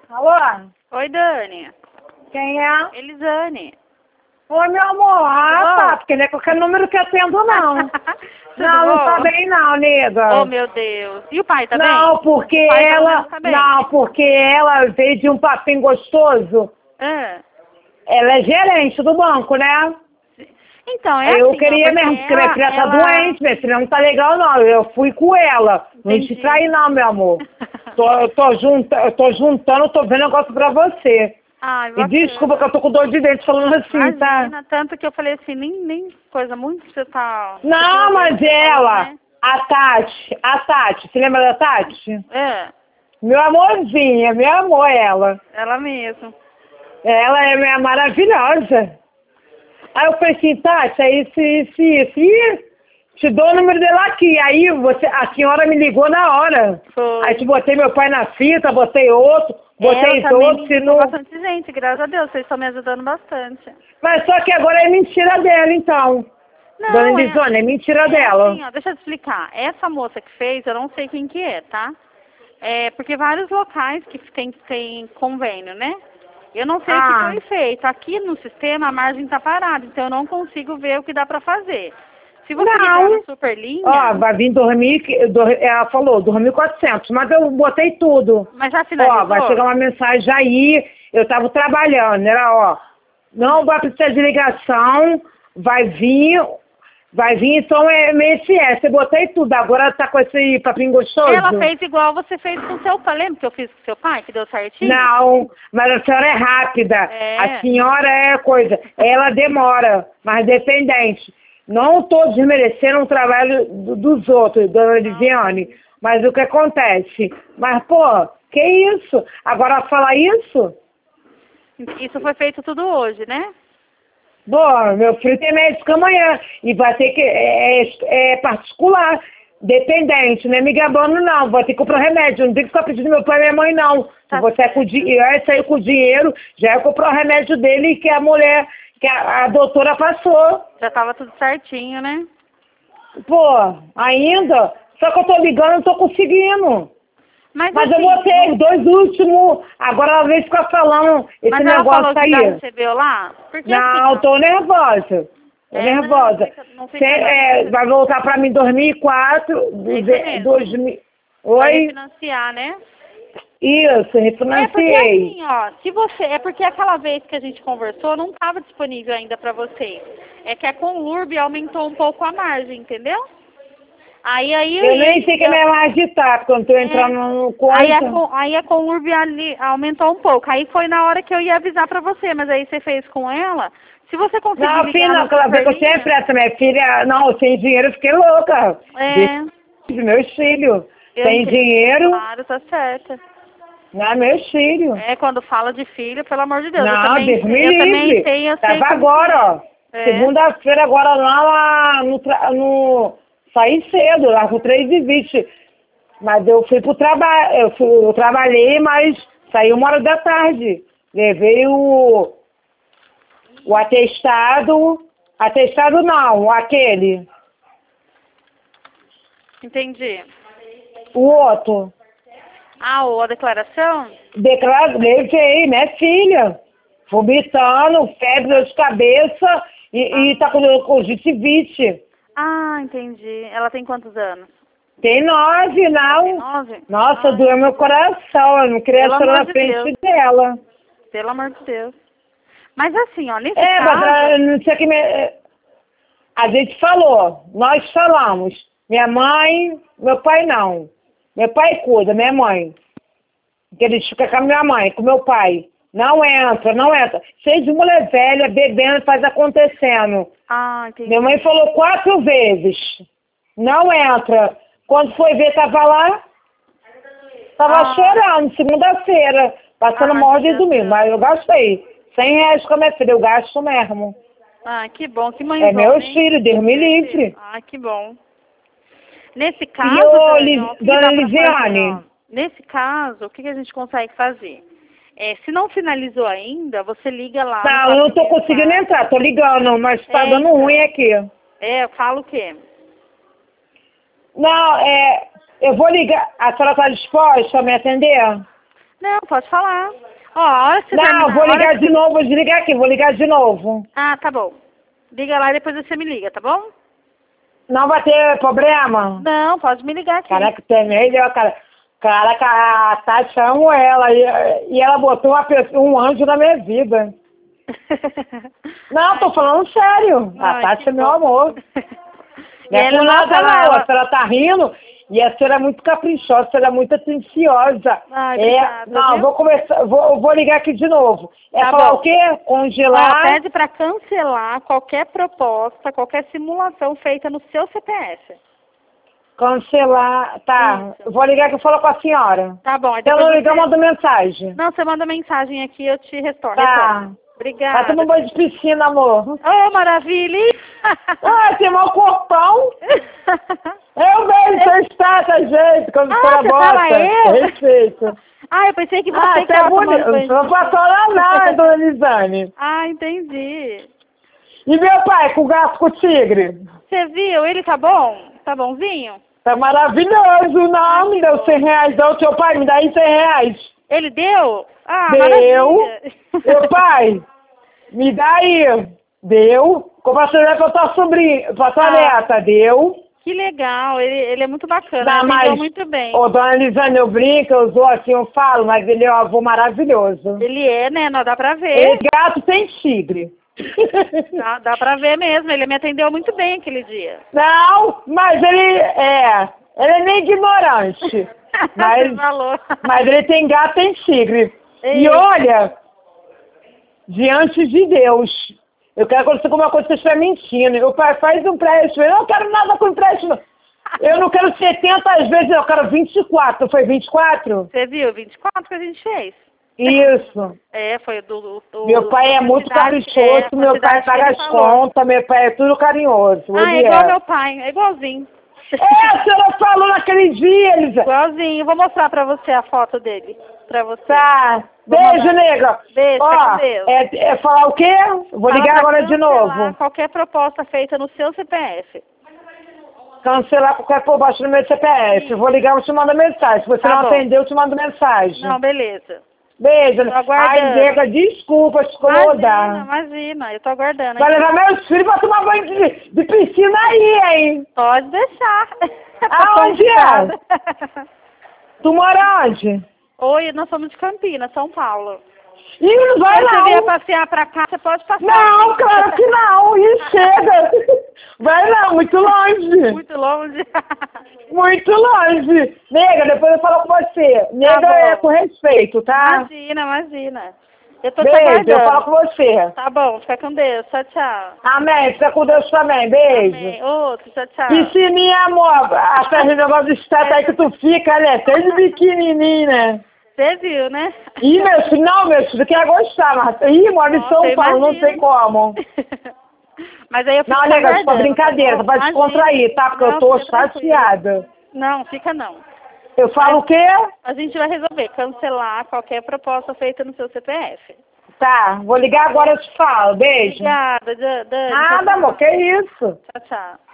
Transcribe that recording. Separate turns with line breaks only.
Alô?
Oi, Dani.
Quem é?
Elisane.
Oi, meu amor. Ah, tá, porque não é qualquer número que eu atendo, não.
Tudo
Não, não
bom?
tá bem não, nega.
Oh, meu Deus. E o pai tá bem?
Não, porque
O pai pelo
ela...
menos tá bem.
Não, porque ela veio de um papinho gostoso.
Ah.
Ela é gerente do banco, né?
Então, é
Eu
assim,
queria
ó,
mesmo,
porque
porque minha filha tá
ela...
doente, minha filha não tá legal, não. Eu fui com ela. Não te
Entendi.
traí, não, meu amor. Eu tô juntando, tô vendo negócio pra você.
Ai,
E
bacana.
desculpa que eu tô com dor de dente falando assim, tá?
Imagina, tanto que eu falei assim, nem coisa muito que você tá...
Não, mas
você falou,
ela,
né?
a Tati, você lembra da Tati?
É,
Meu amorzinho, meu amor, ela.
ela mesmo.
Ela é minha maravilhosa. Aí eu falei assim, Tati, é isso. Ih, te dou o número dela aqui. Aí a senhora me ligou na hora.
Foi.
Aí te botei meu pai na fita, botei outro, botei
Ela também me
outro,
indicou bastante gente, graças a Deus, vocês estão me ajudando bastante.
Mas só que agora é mentira dela, então. Dona
Não,
Elisone, é mentira dela.
assim, ó, deixa eu te explicar. Essa moça que fez, eu não sei quem que é, tá? É porque vários locais que tem convênio, né? Eu não sei o que foi feito. Aqui no sistema a margem tá parada, então eu não consigo ver o que dá pra fazer. Se você ligar
Não.
na Superlinha...
Ó, vai vir dormir, ela falou, 2.400, mas eu botei tudo.
Mas já finalizou?
Ó, vai chegar uma mensagem aí, eu tava trabalhando, era, ó, não vai precisar de ligação, vai vir então é MSS, eu botei tudo, agora tá com esse papinho gostoso?
Ela fez igual você fez com o seu pai, lembra que eu fiz com o seu pai, que deu certinho?
Não, mas a senhora é rápida,
É.
a senhora é coisa, ela demora, mas dependente. Não estou desmerecendo o trabalho dos outros, dona Liviane, mas o que acontece? Mas, pô, que isso? Agora falar isso?
Isso foi feito tudo hoje, né?
Bom, meu filho tem médico amanhã e vai ter que, é particular, dependente, não é me gabando não, vou ter que comprar remédio, não tem que ficar pedindo meu pai e minha mãe não.
Tá
Você
certo.
ia sair com o dinheiro, já ia comprar o remédio dele que a mulher, que a doutora passou.
Já tava tudo certinho, né?
Pô, ainda? Só que eu tô ligando, não tô conseguindo. Mas
assim,
eu botei os dois últimos, agora ela veio ficar falando esse
mas ela
negócio
falou que
aí.
já recebeu lá? Porque
Não,
assim,
tô nervosa. Tô nervosa.
Não fica
Vai voltar pra mim em 2004,
É isso mesmo.
2000.
Vai
Oi?
refinanciar, né?
Isso,
É porque
refinanciei.
assim, ó, se você, é porque aquela vez que a gente conversou não estava disponível ainda para vocês. É que a Conlurb aumentou um pouco a margem, entendeu? Aí
Eu nem sei que é minha margem tá, quando tô entrando no coisa.
Aí a Conlurb ali aumentou um pouco. Aí foi na hora que eu ia avisar pra você, mas aí você fez com ela. Se você conseguir
Não,
ligar
filha,
no
não, aquela vez que eu tinha
Superlinha,
pressa, minha filha, não, sem dinheiro eu fiquei louca. Meus filhos, sem
entendo.
dinheiro,
Claro, tá certo.
não, meus filhos.
É, quando fala de filho, pelo amor de Deus.
Não, Deus me
eu também
livre.
sei, eu sei
Tava
como
agora,
que
ó.
é.
Segunda-feira agora lá no... Saí cedo, lá com 3h20. Mas eu fui pro trabalho, eu trabalhei, mas saí 1h da tarde. Levei o atestado não, aquele,
Entendi.
o outro.
Ah, a declaração?
Levei, minha filha, vomitando, febre, dor de cabeça e tá com conjuntivite.
Ah, entendi. Ela tem quantos anos?
Tem 9, não.
Tem 9?
Nossa, doeu meu coração, eu não queria
Pelo
chorar
amor
na
de
frente
Deus.
dela.
Pelo amor de Deus. Mas assim, ó, nesse
Mas
caso...
não sei que a gente falou, nós falamos. Minha mãe, meu pai não. Meu pai cuida, minha mãe. Que ele fica com a minha mãe, com meu pai. Não entra, não entra. Cheio de mulher velha, bebendo, faz acontecendo.
Ah, entendi.
Minha mãe falou 4 vezes. Não entra. Quando foi ver, tava lá. Tava chorando, segunda-feira. Passando mal de domingo. Mas eu gastei. R$100 com a minha filha, eu gasto mesmo.
Ah, que bom, que mãe.
É meus filhos, Deus me livre.
Ah, que bom. Nesse caso,
E ô,
Dani, ó, o que dá
dona
pra
Lisiane?
fazer, ó? Nesse caso, o que a gente consegue fazer? Se não finalizou ainda, você liga lá.
Não, eu não tô conseguindo entrar, tô ligando, mas tá dando ruim aqui.
Eu falo o quê?
Não, eu vou ligar. A senhora tá disposta a me atender?
Não, pode falar. Ó, a hora que você
Não,
terminar,
vou
a hora
ligar
que
de
você-
novo, vou desligar aqui, vou ligar de novo.
Ah, tá bom. Liga lá e depois você me liga, tá bom?
Não vai ter problema?
Não, pode me ligar aqui.
Caraca, terminei, cara. Caraca, a Tati amo ela e ela botou um anjo na minha vida. Não, tô falando sério. A
Ai,
Tati
que
é meu
bom.
amor.
E
Não é
ela,
por
nossa,
nada, não.
ela...
A senhora tá rindo e a senhora é muito caprichosa, a senhora é muito atenciosa.
Ai, obrigada,
Não,
viu?
vou começar, vou ligar aqui de novo. É
Tá
falar
bom.
o quê?
Ó,
Congelar,
pede para cancelar qualquer proposta, qualquer simulação feita no seu CPF.
cancelar. Tá,
Isso.
vou ligar que eu falo com a senhora.
Tá bom. Aí
Se eu
depois
não ligar,
você...
manda mensagem.
Não, você manda mensagem aqui eu te retorno.
Tá.
Obrigada.
Vai tomar banho de piscina, amor.
Ô, maravilha!
Ah, tem mau corpão. Eu vejo seu status, gente, quando
Ah,
você
você fala
bota.
eu?
Respeito.
Ah, eu pensei que você
Ah,
que
até
tava
bonito.
tomando banho.
Não passou lá não, é, dona Lisane.
Ah, entendi.
E meu pai, com o gato com o tigre?
Você viu? Ele tá bom? Tá bonzinho?
Tá maravilhoso. Não, me deu 100 reais. Não, seu pai, me dá aí 100 reais.
Ele deu? Ah,
Deu.
maravilha.
Meu pai, me dá aí. Deu. Compartilhar pra tua sobrinha, pra tua
Ah.
neta. Deu.
Que legal, ele é muito bacana,
Não,
ele
mas,
deu muito bem.
ô, dona Lisane, eu brinco, eu zoo assim, eu falo, mas ele é um avô maravilhoso.
Ele é, né? Não dá pra ver.
Ele gato tem tigre.
Dá pra ver mesmo, ele me atendeu muito bem aquele dia.
Não, mas ele é meio ignorante. Mas,
Você falou.
mas ele tem gato, tem tigre. E
Eita.
olha, diante de Deus, eu quero que você uma coisa que você estiver mentindo. Meu pai faz um empréstimo, eu não quero nada com empréstimo. Eu não quero 70 vezes, eu quero 24. Foi 24?
Você viu? 24 que a gente fez.
Isso.
É, foi do
Meu pai é muito caprichoso, meu pai paga as contas, meu pai é tudo carinhoso.
Ah, é
ele
igual meu pai, é igualzinho.
A senhora falou naquele dia, Elisa.
Igualzinho, vou mostrar pra você a foto dele. Pra você.
Tá.
Vou
Beijo,
mandar.
nega.
Beijo,
Ó,
fica com Deus.
é falar o quê? Vou
Fala
ligar
pra
agora de
cancelar
novo.
qualquer proposta feita no seu CPF.
Cancelar qualquer por baixo no meu CPF. Vou ligar, eu te mando mensagem. Se você
Tá
não
bom.
atender, eu te mando mensagem.
Não, beleza.
Beijo.
Tô aguardando.
Ai, nega, desculpa te incomodar.
Imagina, eu tô aguardando.
Vai
aqui.
levar meus filhos pra tomar banho de piscina aí, hein?
Pode deixar.
Aonde é? Tu mora onde?
Oi, nós somos de Campinas, São Paulo.
Ih, não vai
Se você vier
não.
passear pra cá, você pode passar.
Não, claro que não. E chega. Vai não, muito longe.
Muito longe.
Muito longe. Nega, depois eu falo com você. Nega
bom.
é com respeito, tá?
Imagina, imagina. Eu tô te
Beijo,
aguardando.
eu falo com você.
Tá bom, fica com Deus. Tchau, tchau.
Amém, fica com Deus também. Beijo.
Amém. Outro, tchau, tchau.
Piscininha, amor. Aquele negócio de estátua aí que tu fica, né? Tem de pequenininho, né?
Você viu, né?
Ih, meu filho, não, meu filho, quer gostar, mas... Ih, mora em
Nossa,
São Paulo, não
imagina.
sei como.
Mas aí eu fico
Não,
te
nega, só
aguardando,
brincadeira,
tá bom?
pra
Imagina.
descontrair, tá? Porque eu
Não,
tô
fica tranquilo.
chateada.
Não, fica não.
Eu falo o quê?
A gente vai resolver cancelar qualquer proposta feita no seu CPF.
Tá, vou ligar agora, eu te falo. Beijo.
Obrigada, Dani.
Nada, amor, que isso?
Tchau, tchau.